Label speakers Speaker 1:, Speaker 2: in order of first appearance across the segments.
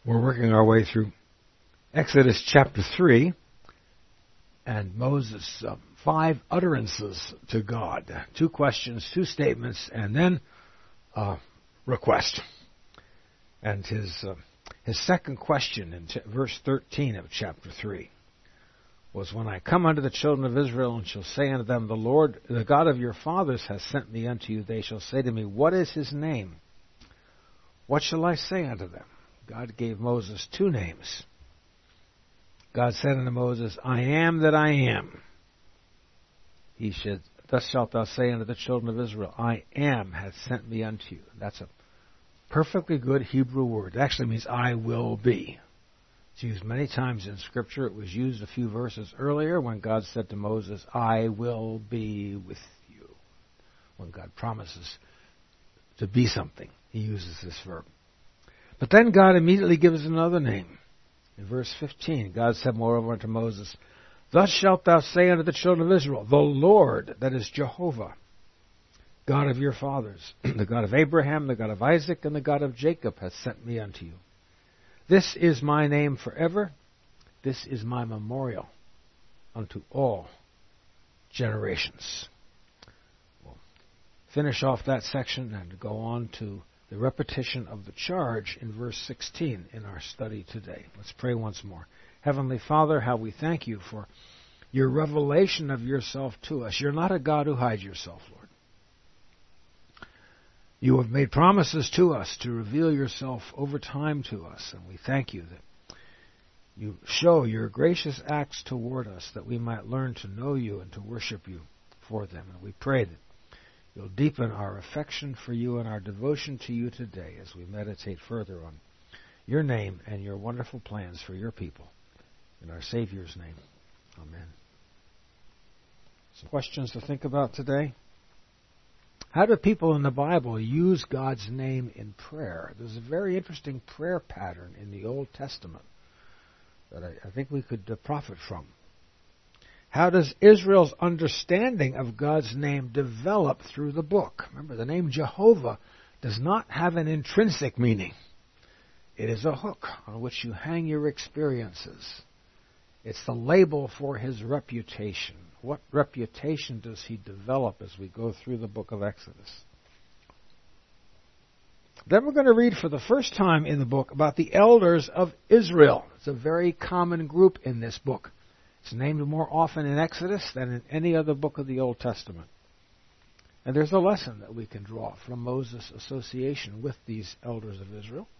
Speaker 1: We're working our way through Exodus chapter 3 and Moses' 5 utterances to God. 2 questions, 2 statements, and then a request. And his second question in verse 13 of chapter 3 was, "When I come unto the children of Israel and shall say unto them, the Lord, the God of your fathers, has sent me unto you, they shall say to me, What is his name? What shall I say unto them?" God gave Moses 2 names. God said unto Moses, "I am that I am." He said, "Thus shalt thou say unto the children of Israel, I am hath sent me unto you." That's a perfectly good Hebrew word. It actually means I will be. It's used many times in Scripture. It was used a few verses earlier when God said to Moses, "I will be with you." When God promises to be something, he uses this verb. But then God immediately gives another name. In verse 15, God said moreover unto Moses, "Thus shalt thou say unto the children of Israel, the Lord, that is Jehovah, God of your fathers, the God of Abraham, the God of Isaac, and the God of Jacob, hath sent me unto you. This is my name forever. This is my memorial unto all generations." We'll finish off that section and go on to the repetition of the charge in verse 16 in our study today. Let's pray once more. Heavenly Father, how we thank you for your revelation of yourself to us. You're not a God who hides yourself, Lord. You have made promises to us to reveal yourself over time to us, and we thank you that you show your gracious acts toward us that we might learn to know you and to worship you for them. And we pray that you'll deepen our affection for you and our devotion to you today as we meditate further on your name and your wonderful plans for your people. In our Savior's name, amen. Some questions to think about today. How do people in the Bible use God's name in prayer? There's a very interesting prayer pattern in the Old Testament that I think we could profit from. How does Israel's understanding of God's name develop through the book? Remember, the name Jehovah does not have an intrinsic meaning. It is a hook on which you hang your experiences. It's the label for his reputation. What reputation does he develop as we go through the book of Exodus? Then we're going to read for the first time in the book about the elders of Israel. It's a very common group in this book. It's named more often in Exodus than in any other book of the Old Testament. And there's a lesson that we can draw from Moses' association with these elders of Israel.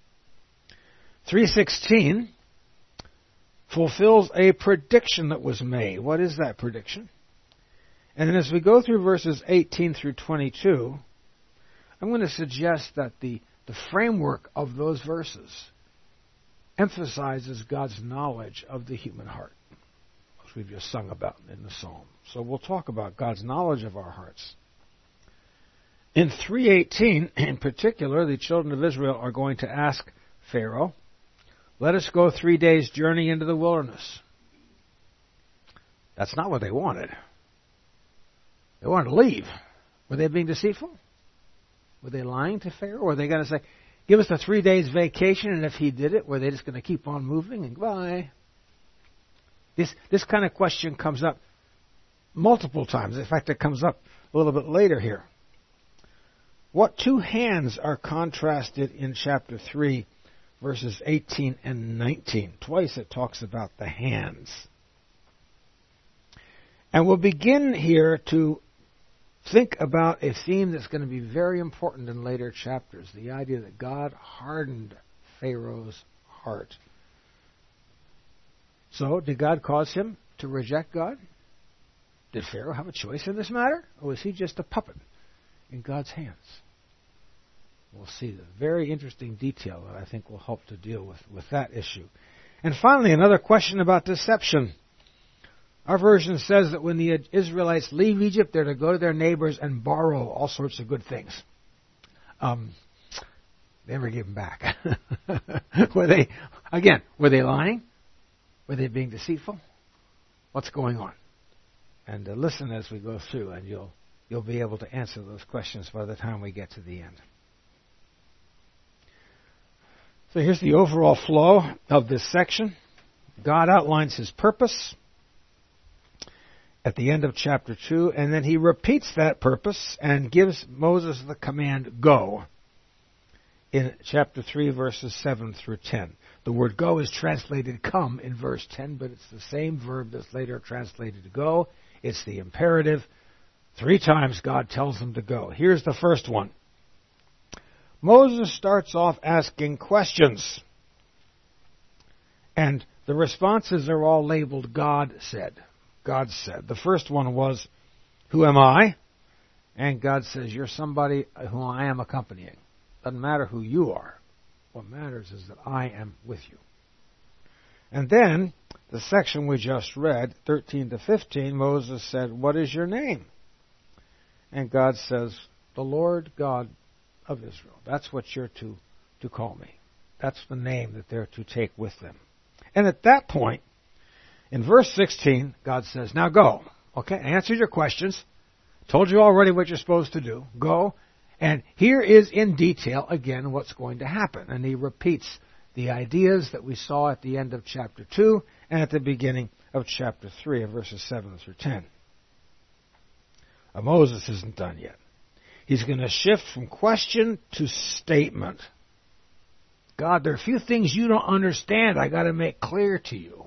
Speaker 1: 3:16 fulfills a prediction that was made. What is that prediction? And then as we go through verses 18 through 22, I'm going to suggest that the framework of those verses emphasizes God's knowledge of the human heart, which we've just sung about in the psalm. So we'll talk about God's knowledge of our hearts. In 3:18, in particular, the children of Israel are going to ask Pharaoh, "Let us go 3 days' journey into the wilderness." That's not what they wanted. They wanted to leave. Were they being deceitful? Were they lying to Pharaoh? Or were they going to say, "Give us a 3 days vacation," and if he did it, were they just going to keep on moving and goodbye? This kind of question comes up multiple times. In fact, it comes up a little bit later here. What 2 hands are contrasted in chapter 3, verses 18 and 19? Twice it talks about the hands. And we'll begin here to think about a theme that's going to be very important in later chapters, the idea that God hardened Pharaoh's heart. So, did God cause him to reject God? Did Pharaoh have a choice in this matter? Or was he just a puppet in God's hands? We'll see the very interesting detail that I think will help to deal with that issue. And finally, another question about deception. Our version says that when the Israelites leave Egypt, they're to go to their neighbors and borrow all sorts of good things. They never give them back. Were they lying? Were they being deceitful? What's going on? And listen as we go through, and you'll be able to answer those questions by the time we get to the end. So here's the overall flow of this section. God outlines his purpose at the end of chapter 2, and then he repeats that purpose and gives Moses the command, go, in chapter 3, verses 7 through 10. The word go is translated come in verse 10, but it's the same verb that's later translated go. It's the imperative. 3 times God tells him to go. Here's the first one. Moses starts off asking questions. And the responses are all labeled God said. God said. The first one was, who am I? And God says, you're somebody whom I am accompanying. Doesn't matter who you are. What matters is that I am with you. And then, the section we just read, 13 to 15, Moses said, what is your name? And God says, the Lord God of Israel. That's what you're to call me. That's the name that they're to take with them. And at that point, in verse 16, God says, now go. Okay, I answered your questions. Told you already what you're supposed to do. Go. And here is in detail, again, what's going to happen. And he repeats the ideas that we saw at the end of chapter 2 and at the beginning of chapter 3, of verses 7 through 10. Moses isn't done yet. He's going to shift from question to statement. God, there are a few things you don't understand I got to make clear to you.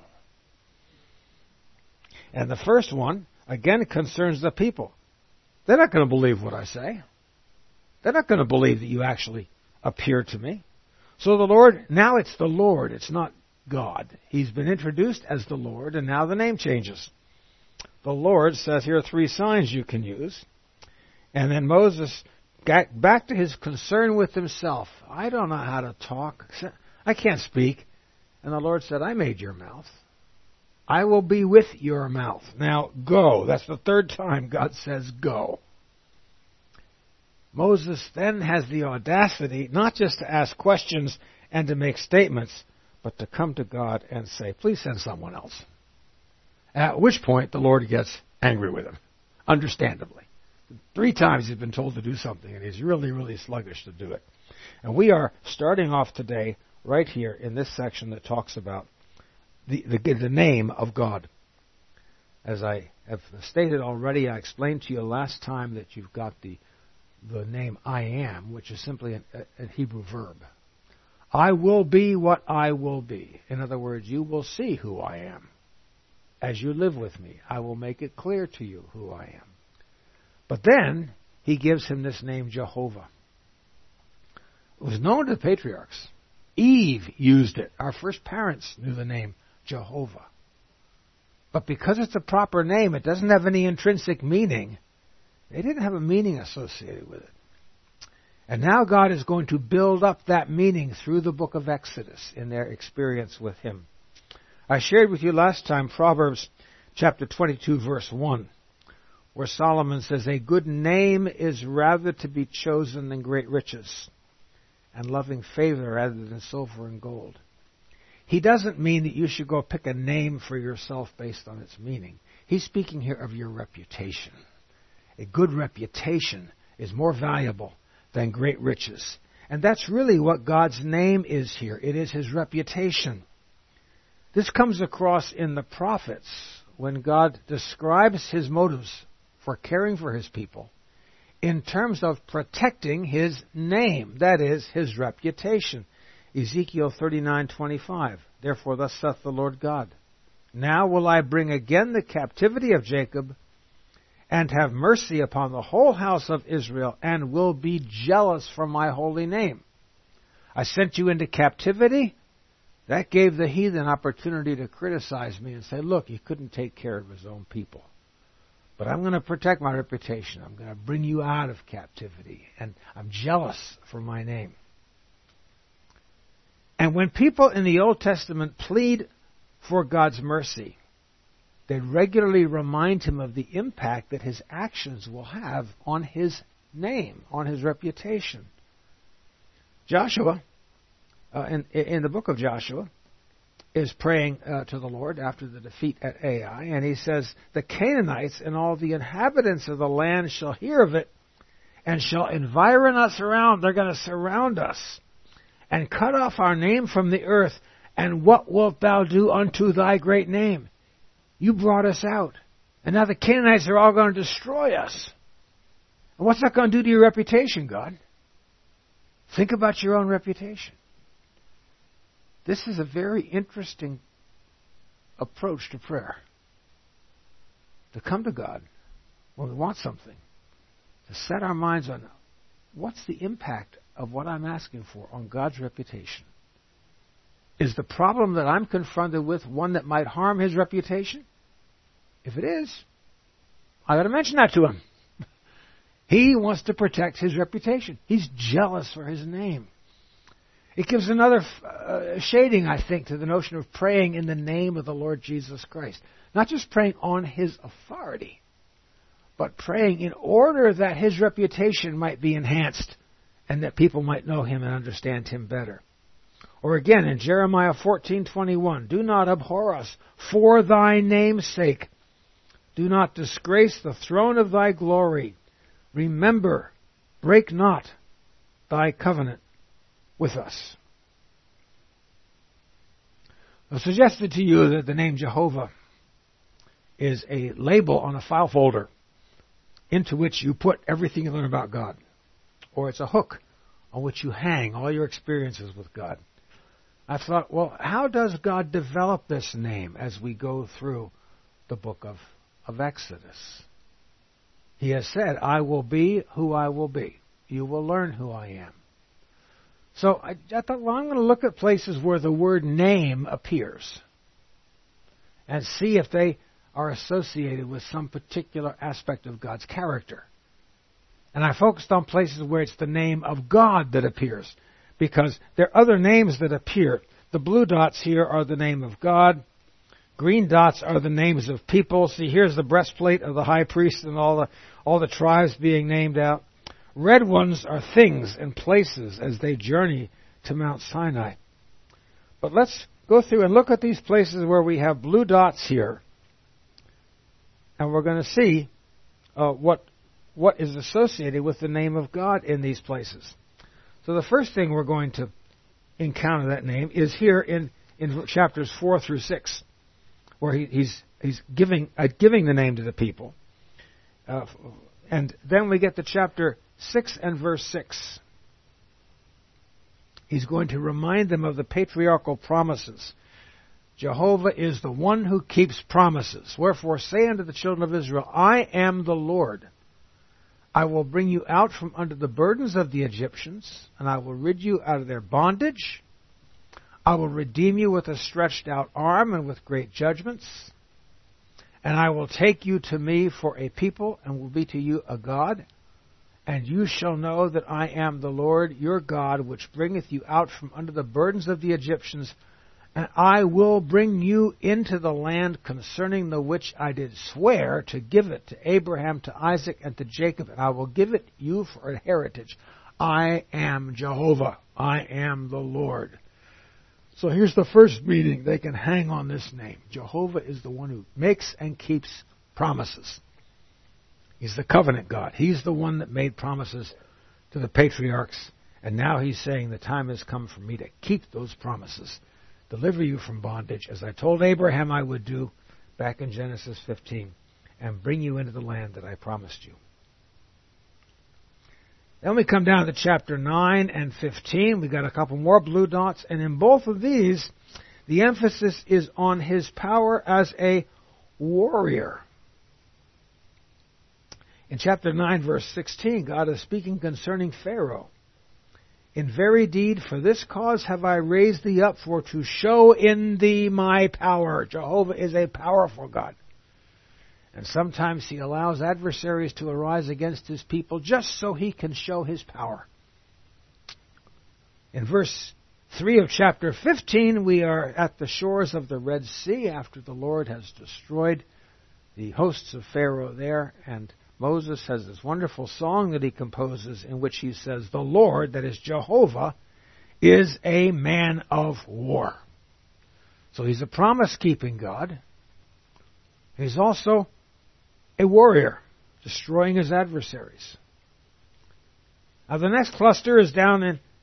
Speaker 1: And the first one, again, concerns the people. They're not going to believe what I say. They're not going to believe that you actually appear to me. So the Lord, now it's the Lord, it's not God. He's been introduced as the Lord, and now the name changes. The Lord says here are 3 signs you can use. And then Moses got back to his concern with himself. I don't know how to talk. I can't speak. And the Lord said, I made your mouth. I will be with your mouth. Now go. That's the 3rd time God says go. Moses then has the audacity not just to ask questions and to make statements, but to come to God and say, please send someone else. At which point the Lord gets angry with him, understandably. 3 times he's been told to do something, and he's really, really sluggish to do it. And we are starting off today right here in this section that talks about the name of God. As I have stated already, I explained to you last time that you've got the name I am, which is simply a Hebrew verb. I will be what I will be. In other words, you will see who I am. As you live with me, I will make it clear to you who I am. But then, he gives him this name Jehovah. It was known to the patriarchs. Eve used it. Our first parents knew the name Jehovah. But because it's a proper name, it doesn't have any intrinsic meaning. They didn't have a meaning associated with it. And now God is going to build up that meaning through the book of Exodus in their experience with him. I shared with you last time Proverbs chapter 22, verse 1, where Solomon says, a good name is rather to be chosen than great riches, and loving favor rather than silver and gold. He doesn't mean that you should go pick a name for yourself based on its meaning. He's speaking here of your reputation. A good reputation is more valuable than great riches. And that's really what God's name is here. It is his reputation. This comes across in the prophets when God describes his motives for caring for his people in terms of protecting his name, that is, his reputation. Ezekiel 39:25. Therefore thus saith the Lord God, now will I bring again the captivity of Jacob, and have mercy upon the whole house of Israel, and will be jealous for my holy name. I sent you into captivity. That gave the heathen opportunity to criticize me and say, look, he couldn't take care of his own people. But I'm going to protect my reputation. I'm going to bring you out of captivity. And I'm jealous for my name. And when people in the Old Testament plead for God's mercy, they regularly remind him of the impact that his actions will have on his name, on his reputation. Joshua, in the book of Joshua, is praying to the Lord after the defeat at Ai, and he says, the Canaanites and all the inhabitants of the land shall hear of it, and shall environ us around. They're going to surround us, and cut off our name from the earth. And what wilt thou do unto thy great name? You brought us out. And now the Canaanites are all going to destroy us. And what's that going to do to your reputation, God? Think about your own reputation. This is a very interesting approach to prayer. To come to God when we want something. To set our minds on what's the impact of what I'm asking for on God's reputation. Is the problem that I'm confronted with one that might harm His reputation? If it is, I've got to mention that to Him. He wants to protect His reputation. He's jealous for His name. It gives another shading, I think, to the notion of praying in the name of the Lord Jesus Christ. Not just praying on His authority, but praying in order that His reputation might be enhanced and that people might know Him and understand Him better. Or again, in Jeremiah 14:21, do not abhor us for thy name's sake. Do not disgrace the throne of thy glory. Remember, break not thy covenant with us. I suggested to you that the name Jehovah is a label on a file folder into which you put everything you learn about God. Or it's a hook on which you hang all your experiences with God. I thought, well, how does God develop this name as we go through the book of Exodus? He has said, I will be who I will be. You will learn who I am. So I thought, well, I'm going to look at places where the word name appears and see if they are associated with some particular aspect of God's character. And I focused on places where it's the name of God that appears, because there are other names that appear. The blue dots here are the name of God. Green dots are the names of people. See, here's the breastplate of the high priest and all the tribes being named out. Red ones are things and places as they journey to Mount Sinai. But let's go through and look at these places where we have blue dots here. And we're going to see what is associated with the name of God in these places. So the first thing we're going to encounter that name is here in chapters 4 through 6, where he's giving the name to the people. And then we get to chapter 6 and verse 6. He's going to remind them of the patriarchal promises. Jehovah is the one who keeps promises. Wherefore say unto the children of Israel, I am the Lord. I will bring you out from under the burdens of the Egyptians, and I will rid you out of their bondage. I will redeem you with a stretched out arm and with great judgments. And I will take you to me for a people, and will be to you a God. And you shall know that I am the Lord your God, which bringeth you out from under the burdens of the Egyptians. And I will bring you into the land concerning the which I did swear to give it to Abraham, to Isaac, and to Jacob, and I will give it you for a heritage. I am Jehovah. I am the Lord. So here's the first meaning they can hang on this name. Jehovah is the one who makes and keeps promises. He's the covenant God. He's the one that made promises to the patriarchs, and now He's saying the time has come for me to keep those promises. Deliver you from bondage, as I told Abraham I would do back in Genesis 15, and bring you into the land that I promised you. Then we come down to chapter 9 and 15. We've got a couple more blue dots, and in both of these, the emphasis is on His power as a warrior. In chapter 9, verse 16, God is speaking concerning Pharaoh. In very deed, for this cause have I raised thee up, for to show in thee my power. Jehovah is a powerful God. And sometimes He allows adversaries to arise against His people just so He can show His power. In verse 3 of chapter 15, we are at the shores of the Red Sea after the Lord has destroyed the hosts of Pharaoh there, and Moses has this wonderful song that he composes in which he says, the Lord, that is Jehovah, is a man of war. So He's a promise-keeping God. He's also a warrior, destroying His adversaries. Now the next cluster is down in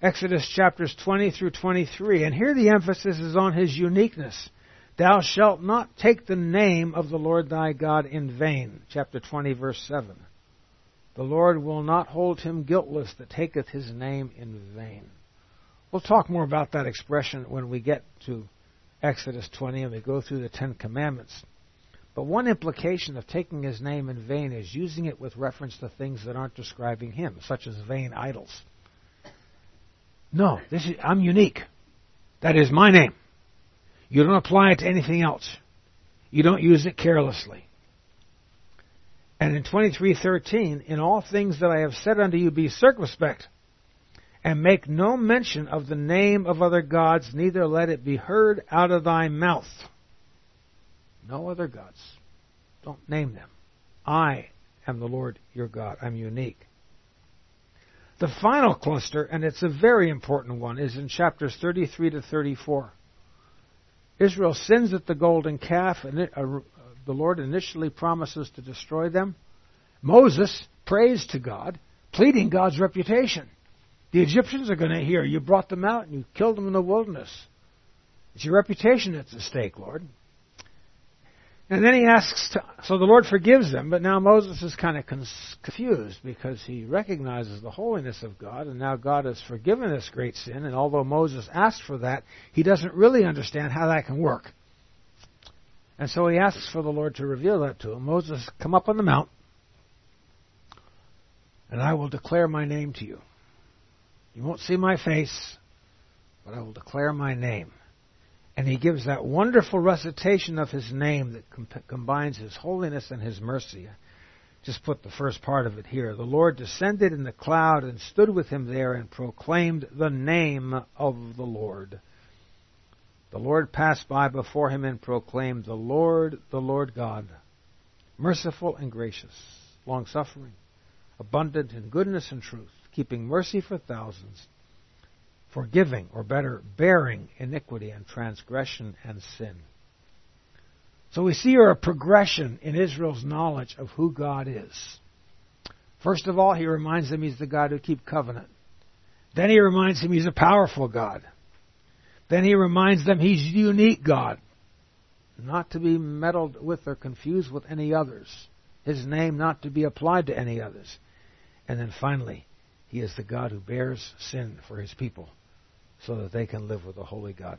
Speaker 1: Exodus chapters 20 through 23. And here the emphasis is on his uniqueness. Thou shalt not take the name of the Lord thy God in vain. Chapter 20, verse 7. The Lord will not hold him guiltless that taketh his name in vain. We'll talk more about that expression when we get to Exodus 20 and we go through the Ten Commandments. But one implication of taking his name in vain is using it with reference to things that aren't describing him, such as vain idols. No, I'm unique. That is my name. You don't apply it to anything else. You don't use it carelessly. And in 23:13, in all things that I have said unto you, be circumspect, and make no mention of the name of other gods, neither let it be heard out of thy mouth. No other gods. Don't name them. I am the Lord your God. I'm unique. The final cluster, and it's a very important one, is in chapters 33 to 34. Israel sins at the golden calf, and the Lord initially promises to destroy them. Moses prays to God, pleading God's reputation. The Egyptians are going to hear, you brought them out and you killed them in the wilderness. It's your reputation that's at stake, Lord. And then he asks, so the Lord forgives them, but now Moses is kind of confused because he recognizes the holiness of God, and now God has forgiven this great sin, and although Moses asked for that, he doesn't really understand how that can work. And so he asks for the Lord to reveal that to him. Moses, come up on the mount, and I will declare my name to you. You won't see my face, but I will declare my name. And he gives that wonderful recitation of his name that combines his holiness and his mercy. Just put the first part of it here. The Lord descended in the cloud and stood with him there and proclaimed the name of the Lord. The Lord passed by before him and proclaimed, the Lord God, merciful and gracious, long-suffering, abundant in goodness and truth, keeping mercy for thousands, forgiving, or better, bearing iniquity and transgression and sin. So we see here a progression in Israel's knowledge of who God is. First of all, he reminds them he's the God who keeps covenant. Then he reminds them he's a powerful God. Then he reminds them he's a unique God, not to be meddled with or confused with any others. His name not to be applied to any others. And then finally, he is the God who bears sin for his people, so that they can live with a holy God.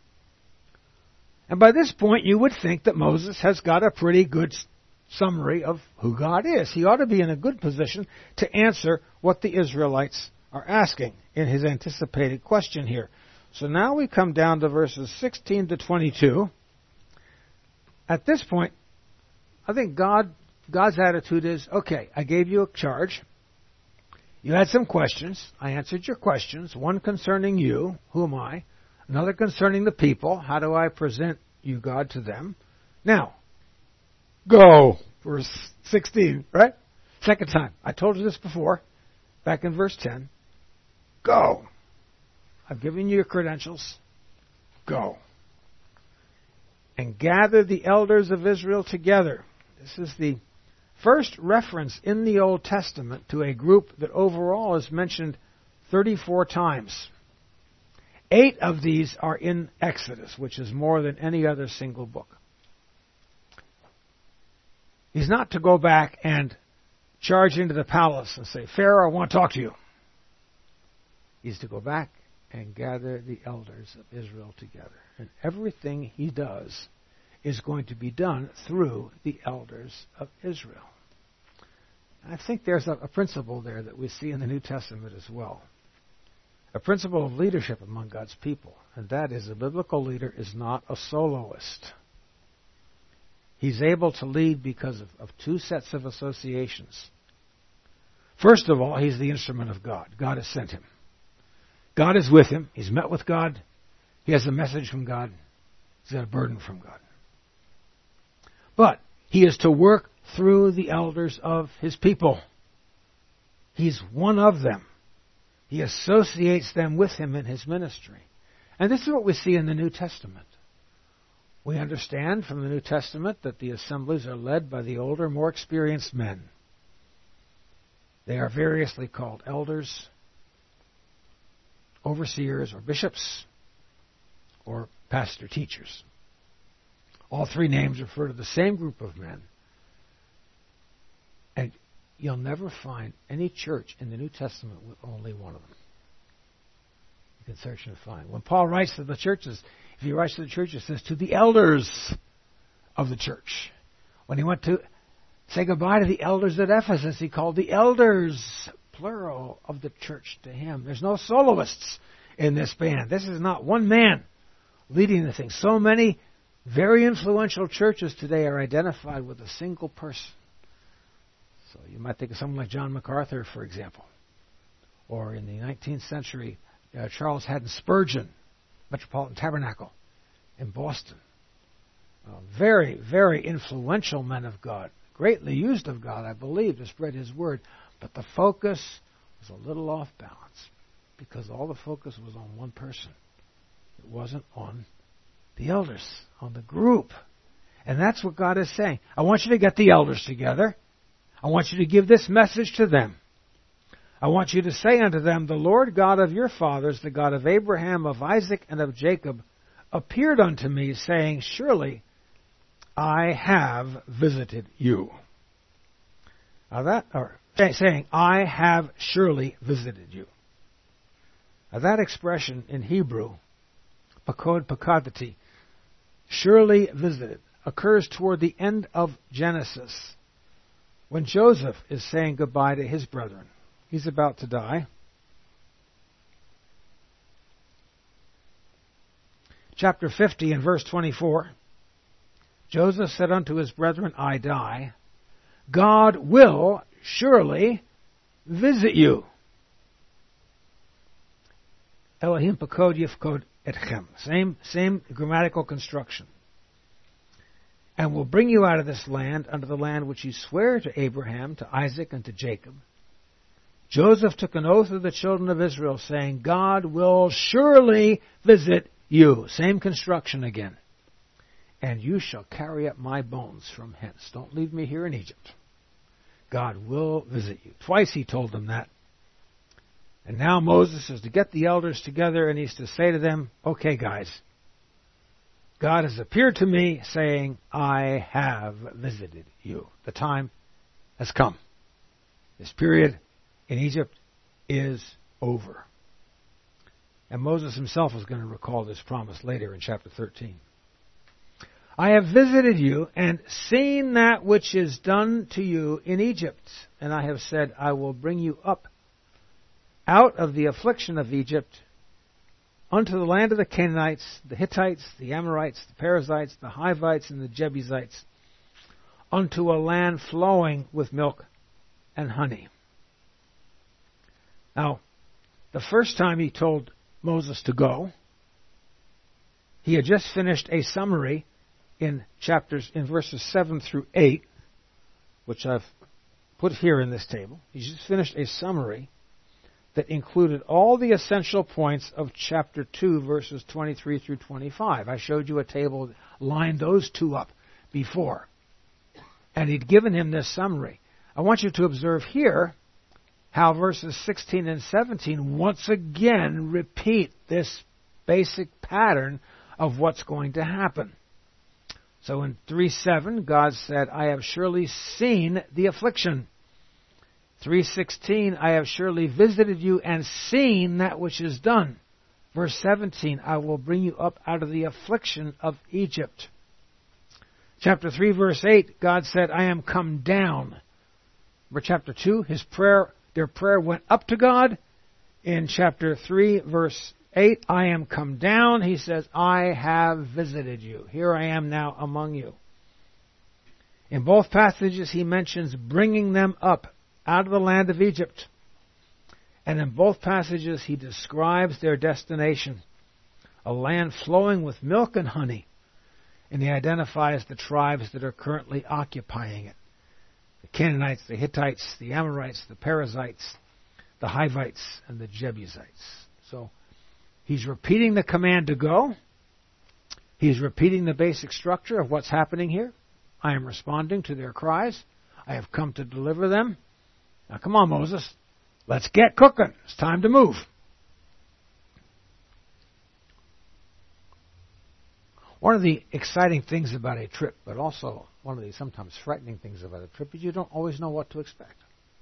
Speaker 1: And by this point, you would think that Moses has got a pretty good summary of who God is. He ought to be in a good position to answer what the Israelites are asking in his anticipated question here. So now we come down to verses 16 to 22. At this point, I think God's attitude is, okay, I gave you a charge. You had some questions. I answered your questions. One concerning you, who am I? Another concerning the people. How do I present you, God, to them? Now, go. Verse 16, right? Second time. I told you this before, back in verse 10. Go. I've given you your credentials. Go. And gather the elders of Israel together. This is the first reference in the Old Testament to a group that overall is mentioned 34 times. 8 of these are in Exodus, which is more than any other single book. He's not to go back and charge into the palace and say, Pharaoh, I want to talk to you. He's to go back and gather the elders of Israel together. And everything he does is going to be done through the elders of Israel. I think there's a principle there that we see in the New Testament as well. A principle of leadership among God's people. And that is a biblical leader is not a soloist. He's able to lead because of 2 sets of associations. First of all, he's the instrument of God. God has sent him. God is with him. He's met with God. He has a message from God. He's got a burden from God. But he is to work through the elders of his people. He's one of them. He associates them with him in his ministry. And this is what we see in the New Testament. We understand from the New Testament that the assemblies are led by the older, more experienced men. They are variously called elders overseers or bishops or pastor teachers. All three names refer to the same group of men. And you'll never find any church in the New Testament with only one of them. You can search and find. When Paul writes to the churches, if he writes to the churches, it says to the elders of the church. When he went to say goodbye to the elders at Ephesus, he called the elders, plural, of the church to him. There's no soloists in this band. This is not one man leading the thing. So many very influential churches today are identified with a single person. So you might think of someone like John MacArthur, for example. Or in the 19th century, Charles Haddon Spurgeon, Metropolitan Tabernacle in Boston. Very, very influential men of God. Greatly used of God, I believe, to spread His word. But the focus was a little off balance because all the focus was on one person. It wasn't on the elders, on the group. And that's what God is saying. I want you to get the elders together. I want you to give this message to them. I want you to say unto them, the Lord God of your fathers, the God of Abraham, of Isaac, and of Jacob, appeared unto me, saying, surely I have visited you. Saying, I have surely visited you. Now that expression in Hebrew, pakod pakadati, surely visited, occurs toward the end of Genesis, when Joseph is saying goodbye to his brethren. He's about to die. Chapter 50 and verse 24. Joseph said unto his brethren, I die. God will surely visit you. Elohim pakod yifkod etchem. Same grammatical construction. And will bring you out of this land unto the land which he sware to Abraham, to Isaac, and to Jacob. Joseph took an oath of the children of Israel, saying, God will surely visit you. Same construction again. And you shall carry up my bones from hence. Don't leave me here in Egypt. God will visit you. Twice he told them that. And now Moses is to get the elders together and he's to say to them, okay guys, God has appeared to me saying, I have visited you. The time has come. This period in Egypt is over. And Moses himself is going to recall this promise later in chapter 13. I have visited you and seen that which is done to you in Egypt. And I have said, I will bring you up out of the affliction of Egypt unto the land of the Canaanites, the Hittites, the Amorites, the Perizzites, the Hivites, and the Jebusites, unto a land flowing with milk and honey. Now, the first time he told Moses to go, he had just finished a summary in verses 7 through 8, which I've put here in this table. He's just finished a summary that included all the essential points of chapter 2, verses 23 through 25. I showed you a table that lined those two up before. And he'd given him this summary. I want you to observe here how verses 16 and 17 once again repeat this basic pattern of what's going to happen. So in 3:7, God said, I have surely seen the affliction. 3:16, I have surely visited you and seen that which is done. Verse 17, I will bring you up out of the affliction of Egypt. Chapter 3, verse 8, God said, I am come down. Remember chapter 2, their prayer went up to God. In chapter 3, verse 8, I am come down. He says, I have visited you. Here I am now among you. In both passages, he mentions bringing them up out of the land of Egypt. And in both passages, he describes their destination, a land flowing with milk and honey. And he identifies the tribes that are currently occupying it. The Canaanites, the Hittites, the Amorites, the Perizzites, the Hivites, and the Jebusites. So he's repeating the command to go. He's repeating the basic structure of what's happening here. I am responding to their cries. I have come to deliver them. Now come on, Moses. Let's get cooking. It's time to move. One of the exciting things about a trip, but also one of the sometimes frightening things about a trip, is you don't always know what to expect.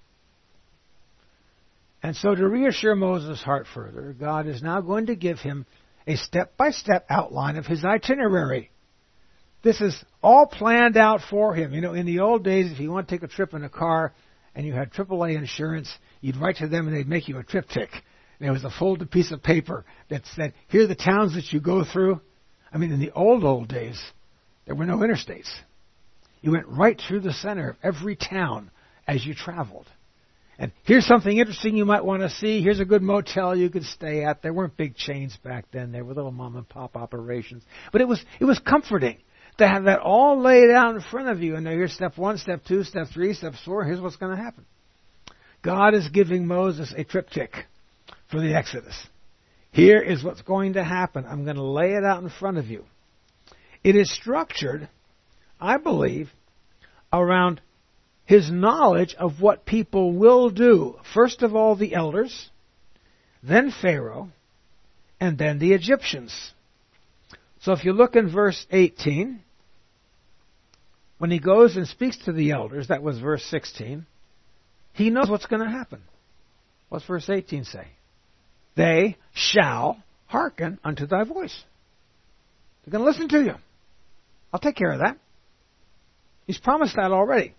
Speaker 1: And so to reassure Moses' heart further, God is now going to give him a step-by-step outline of his itinerary. This is all planned out for him. You know, in the old days, if you want to take a trip in a car and you had AAA insurance, you'd write to them and they'd make you a triptych. And there was a folded piece of paper that said, here are the towns that you go through. I mean, in the old days, there were no interstates. You went right through the center of every town as you traveled. And here's something interesting you might want to see. Here's a good motel you could stay at. There weren't big chains back then. There were little mom and pop operations. But it was comforting to have that all laid out in front of you. And now here's step 1, step 2, step 3, step 4. Here's what's going to happen. God is giving Moses a triptych for the Exodus. Here is what's going to happen. I'm going to lay it out in front of you. It is structured, I believe, around his knowledge of what people will do. First of all, the elders, then Pharaoh, and then the Egyptians. So if you look in verse 18, when he goes and speaks to the elders, that was verse 16, he knows what's going to happen. What's verse 18 say? They shall hearken unto thy voice. They're going to listen to you. I'll take care of that. He's promised that already.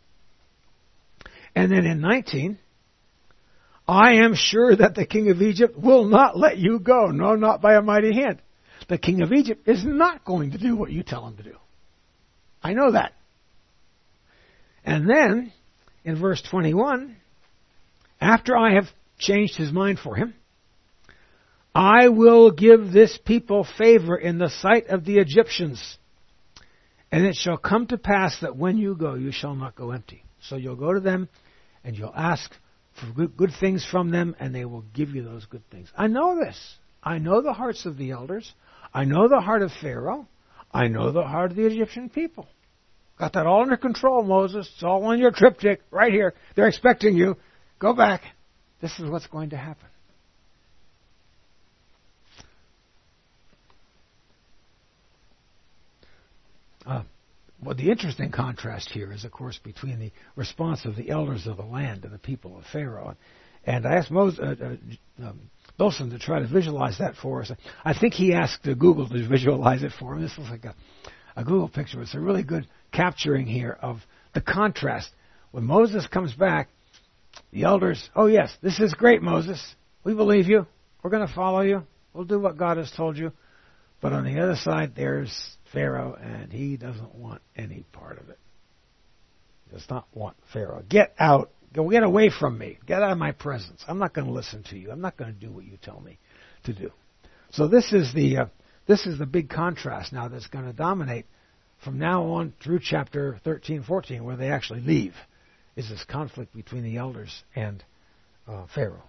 Speaker 1: And then in 19, I am sure that the king of Egypt will not let you go. No, not by a mighty hand. The king of Egypt is not going to do what you tell him to do. I know that. And then, in verse 21, after I have changed his mind for him, I will give this people favor in the sight of the Egyptians. And it shall come to pass that when you go, you shall not go empty. So you'll go to them and you'll ask for good things from them, and they will give you those good things. I know this. I know the hearts of the elders. I know the heart of Pharaoh. I know the heart of the Egyptian people. Got that all under control, Moses. It's all on your triptych right here. They're expecting you. Go back. This is what's going to happen. Well, the interesting contrast here is, of course, between the response of the elders of the land and the people of Pharaoh. And I asked Bilson to try to visualize that for us. I think he asked Google to visualize it for him. This was like a Google picture. It's a really good capturing here of the contrast. When Moses comes back, the elders, oh yes, this is great, Moses. We believe you. We're going to follow you. We'll do what God has told you. But on the other side, there's Pharaoh, and he doesn't want any part of it. He does not want Pharaoh. Get out. Get away from me. Get out of my presence. I'm not going to listen to you. I'm not going to do what you tell me to do. So this is the big contrast now that's going to dominate from now on through chapter 13, 14, where they actually leave, is this conflict between the elders and Pharaoh.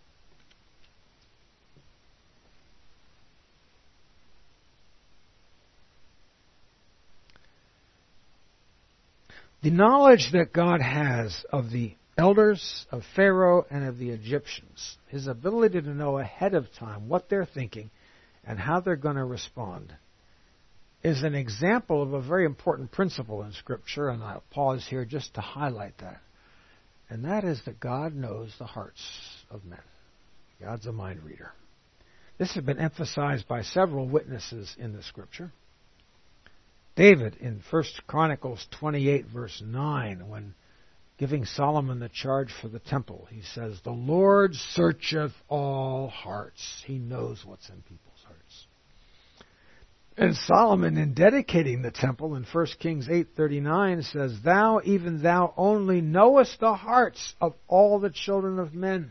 Speaker 1: The knowledge that God has of the elders, of Pharaoh, and of the Egyptians, his ability to know ahead of time what they're thinking and how they're going to respond, is an example of a very important principle in Scripture, and I'll pause here just to highlight that. And that is that God knows the hearts of men. God's a mind reader. This has been emphasized by several witnesses in the Scripture. David, in 1 Chronicles 28, verse 9, when giving Solomon the charge for the temple, he says, the Lord searcheth all hearts. He knows what's in people's hearts. And Solomon, in dedicating the temple in 1 Kings 8:39, says, thou, even thou only, knowest the hearts of all the children of men.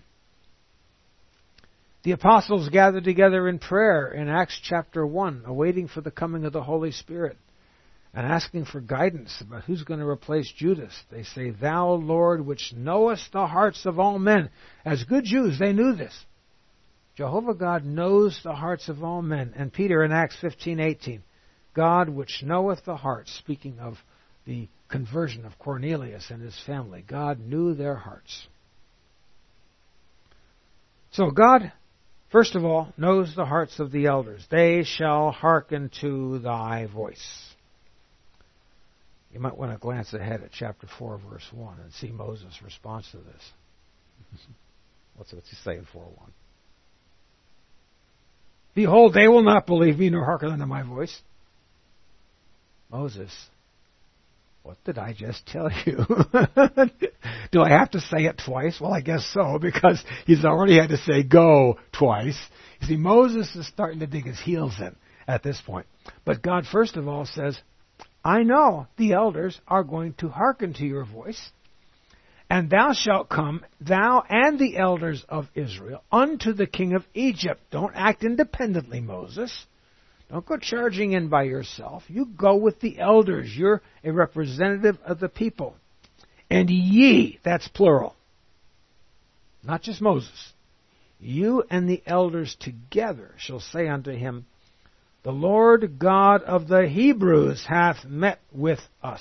Speaker 1: The apostles gathered together in prayer in Acts chapter 1, awaiting for the coming of the Holy Spirit, and asking for guidance about who's going to replace Judas. They say, thou, Lord, which knowest the hearts of all men. As good Jews, they knew this. Jehovah God knows the hearts of all men. And Peter in Acts 15:18, God which knoweth the hearts, speaking of the conversion of Cornelius and his family. God knew their hearts. So God First of all, knows the hearts of the elders. They shall hearken to thy voice. You might want to glance ahead at chapter 4, verse 1 and see Moses' response to this. What's he say in 4:1? Behold, they will not believe me nor hearken unto my voice. Moses, what did I just tell you? Do I have to say it twice? Well, I guess so, because he's already had to say go twice. You see, Moses is starting to dig his heels in at this point. But God, first of all, says, I know the elders are going to hearken to your voice, and thou shalt come, thou and the elders of Israel, unto the king of Egypt. Don't act independently, Moses. Don't go charging in by yourself. You go with the elders. You're a representative of the people. And ye, that's plural, not just Moses. You and the elders together shall say unto him, the Lord God of the Hebrews hath met with us.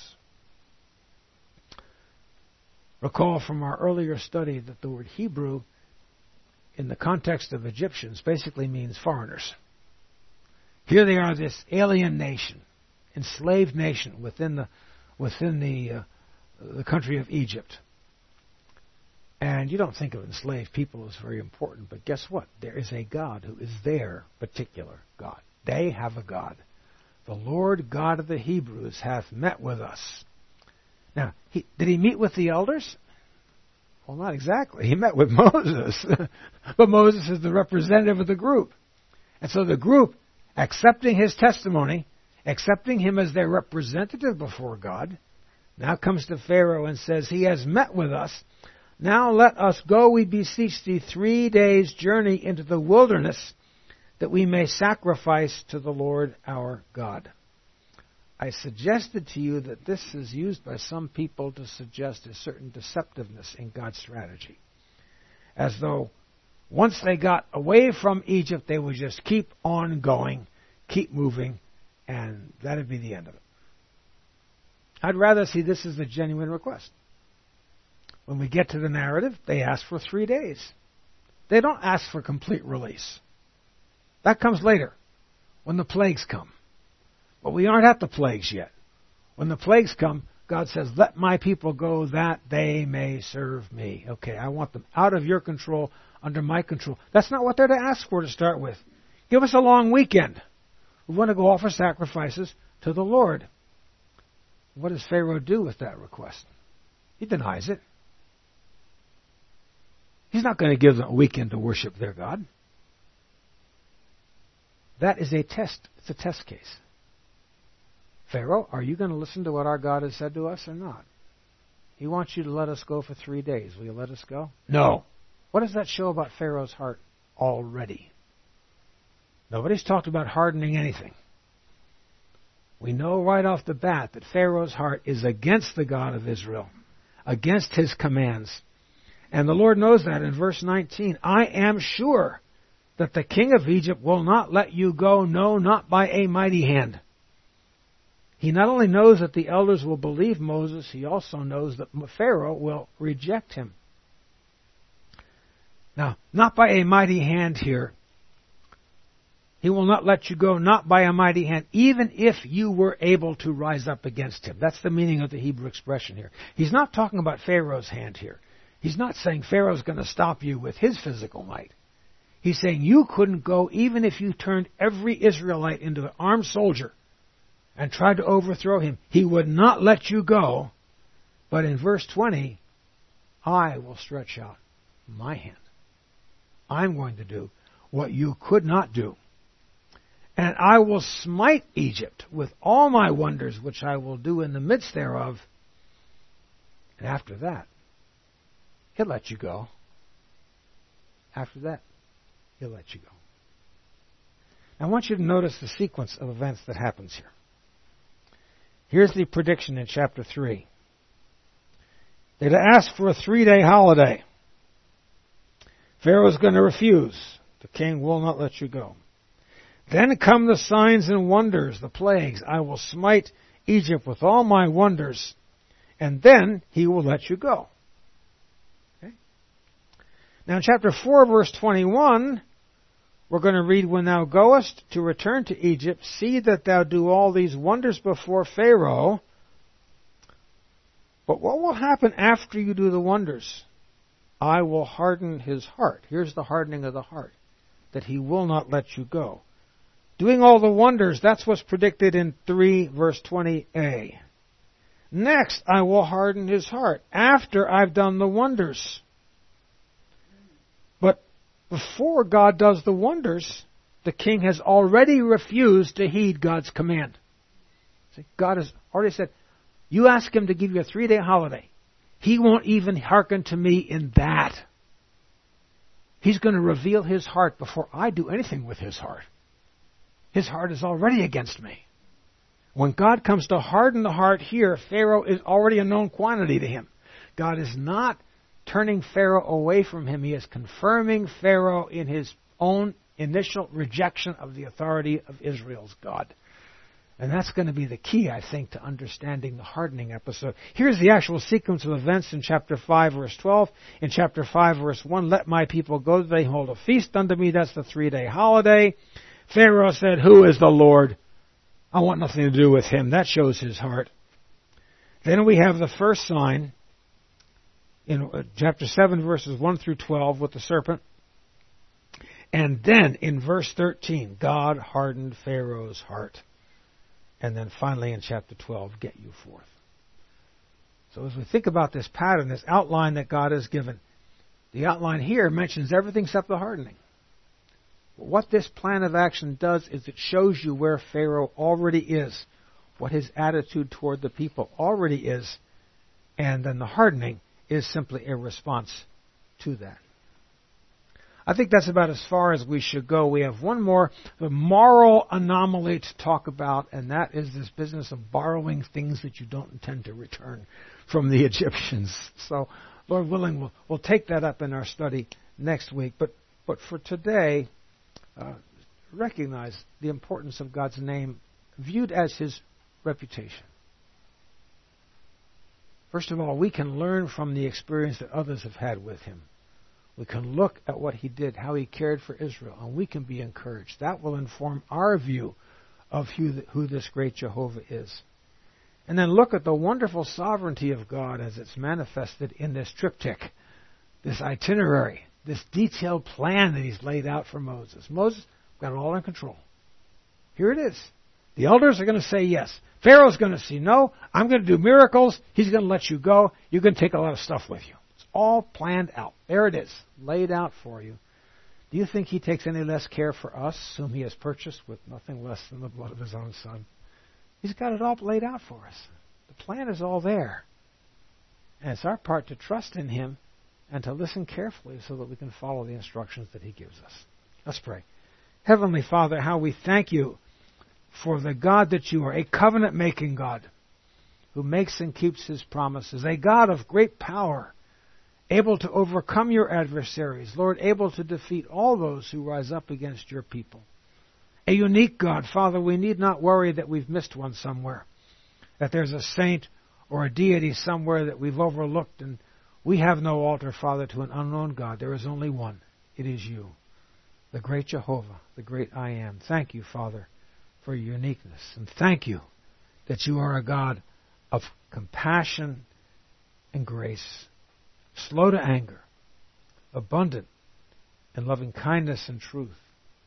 Speaker 1: Recall from our earlier study that the word Hebrew, in the context of Egyptians, basically means foreigners. Here they are, this alien nation, enslaved nation within the country of Egypt. And you don't think of enslaved people as very important, but guess what? There is a God who is their particular God. They have a God. The Lord God of the Hebrews hath met with us. Now, did he meet with the elders? Well, not exactly. He met with Moses. But Moses is the representative of the group. And so the group, accepting his testimony, accepting him as their representative before God, now comes to Pharaoh and says, he has met with us. Now let us go, we beseech thee, 3 days' journey into the wilderness, that we may sacrifice to the Lord our God. I suggested to you that this is used by some people to suggest a certain deceptiveness in God's strategy. As though once they got away from Egypt, they would just keep on going, keep moving, and that would be the end of it. I'd rather see this as a genuine request. When we get to the narrative, they ask for 3 days. They don't ask for complete release. That comes later, when the plagues come. But we aren't at the plagues yet. When the plagues come, God says, let my people go that they may serve me. Okay, I want them out of your control, under my control. That's not what they're to ask for to start with. Give us a long weekend. We want to go offer sacrifices to the Lord. What does Pharaoh do with that request? He denies it. He's not going to give them a weekend to worship their God. That is a test. It's a test case. Pharaoh, are you going to listen to what our God has said to us or not? He wants you to let us go for 3 days. Will you let us go? No. What does that show about Pharaoh's heart already? Nobody's talked about hardening anything. We know right off the bat that Pharaoh's heart is against the God of Israel, against his commands. And the Lord knows that in verse 19. I am sure that the king of Egypt will not let you go, no, not by a mighty hand. He not only knows that the elders will believe Moses, he also knows that Pharaoh will reject him. Now, not by a mighty hand here. He will not let you go, not by a mighty hand, even if you were able to rise up against him. That's the meaning of the Hebrew expression here. He's not talking about Pharaoh's hand here. He's not saying Pharaoh's going to stop you with his physical might. He's saying you couldn't go even if you turned every Israelite into an armed soldier and tried to overthrow him. He would not let you go. But in verse 20, I will stretch out my hand. I'm going to do what you could not do. And I will smite Egypt with all my wonders, which I will do in the midst thereof. And after that, he'll let you go. After that, he'll let you go. I want you to notice the sequence of events that happens here. Here's the prediction in chapter 3. They're to ask for a 3-day holiday. Pharaoh's going to refuse. The king will not let you go. Then come the signs and wonders, the plagues. I will smite Egypt with all my wonders, and then he will let you go. Okay? Now in chapter 4, verse 21, we're going to read, when thou goest to return to Egypt, see that thou do all these wonders before Pharaoh. But what will happen after you do the wonders? I will harden his heart. Here's the hardening of the heart, that he will not let you go. Doing all the wonders, that's what's predicted in 3 verse 20a. Next, I will harden his heart after I've done the wonders. But before God does the wonders, the king has already refused to heed God's command. See, God has already said, you ask him to give you a 3-day holiday. He won't even hearken to me in that. He's going to reveal his heart before I do anything with his heart. His heart is already against me. When God comes to harden the heart here, Pharaoh is already a known quantity to him. God is not turning Pharaoh away from him. He is confirming Pharaoh in his own initial rejection of the authority of Israel's God. And that's going to be the key, I think, to understanding the hardening episode. Here's the actual sequence of events in chapter 5, verse 12. In chapter 5, verse 1, let my people go, they hold a feast unto me. That's the 3-day holiday. Pharaoh said, who is the Lord? I want nothing to do with him. That shows his heart. Then we have the first sign in chapter 7, verses 1 through 12 with the serpent. And then in verse 13, God hardened Pharaoh's heart. And then finally in chapter 12, get you forth. So as we think about this pattern, this outline that God has given, the outline here mentions everything except the hardening. What this plan of action does is it shows you where Pharaoh already is, what his attitude toward the people already is, and then the hardening is simply a response to that. I think that's about as far as we should go. We have one more, the moral anomaly to talk about, and that is this business of borrowing things that you don't intend to return from the Egyptians. So, Lord willing, we'll take that up in our study next week. But for today, recognize the importance of God's name viewed as his reputation. First of all, we can learn from the experience that others have had with him. We can look at what he did, how he cared for Israel, and we can be encouraged. That will inform our view of who this great Jehovah is. And then look at the wonderful sovereignty of God as it's manifested in this triptych, this itinerary, this detailed plan that he's laid out for Moses. Moses got it all in control. Here it is. The elders are going to say yes. Pharaoh's going to say no. I'm going to do miracles. He's going to let you go. You're going to take a lot of stuff with you. It's all planned out. There it is, laid out for you. Do you think he takes any less care for us, whom he has purchased with nothing less than the blood of his own Son? He's got it all laid out for us. The plan is all there. And it's our part to trust in him and to listen carefully so that we can follow the instructions that he gives us. Let's pray. Heavenly Father, how we thank you for the God that you are, a covenant-making God who makes and keeps his promises, a God of great power, able to overcome your adversaries, Lord, able to defeat all those who rise up against your people. A unique God, Father, we need not worry that we've missed one somewhere, that there's a saint or a deity somewhere that we've overlooked, and we have no altar, Father, to an unknown God. There is only one. It is you, the great Jehovah, the great I Am. Thank you, Father, for your uniqueness. And thank you that you are a God of compassion and grace, slow to anger, abundant in loving kindness and truth.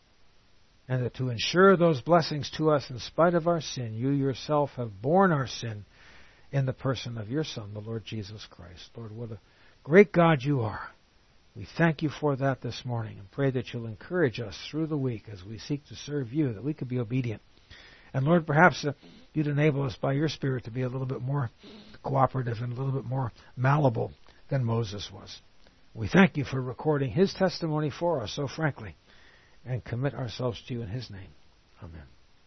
Speaker 1: And that to ensure those blessings to us in spite of our sin, you yourself have borne our sin in the person of your Son, the Lord Jesus Christ. Lord, what a great God you are. We thank you for that this morning and pray that you'll encourage us through the week as we seek to serve you, that we could be obedient. And Lord, perhaps you'd enable us by your Spirit to be a little bit more cooperative and a little bit more malleable than Moses was. We thank you for recording his testimony for us so frankly and commit ourselves to you in his name. Amen.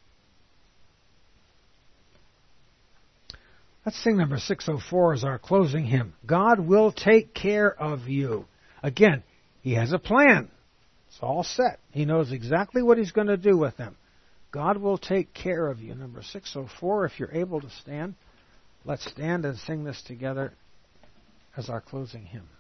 Speaker 1: Let's sing number 604 as our closing hymn. God will take care of you. Again, he has a plan. It's all set. He knows exactly what he's going to do with them. God will take care of you. Number 604, if you're able to stand, let's stand and sing this together as our closing hymn.